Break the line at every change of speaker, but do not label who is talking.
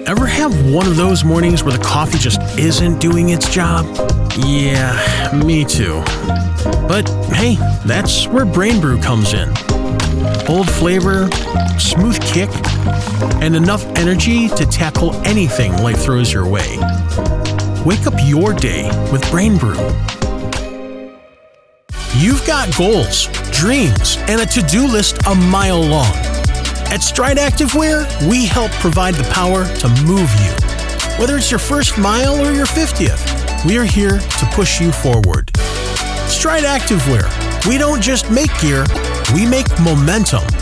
Ever have one of those mornings where the coffee just isn't doing its job? Yeah, me too. But hey, that's where Brain Brew comes in. Bold flavor, smooth kick, and enough energy to tackle anything life throws your way. Wake up your day with Brain Brew. You've got goals, dreams, and a to-do list a mile long. At Stride Activewear, we help provide the power to move you. Whether it's your first mile or your 50th, we are here to push you forward. Stride Activewear. We don't just make gear, we make momentum.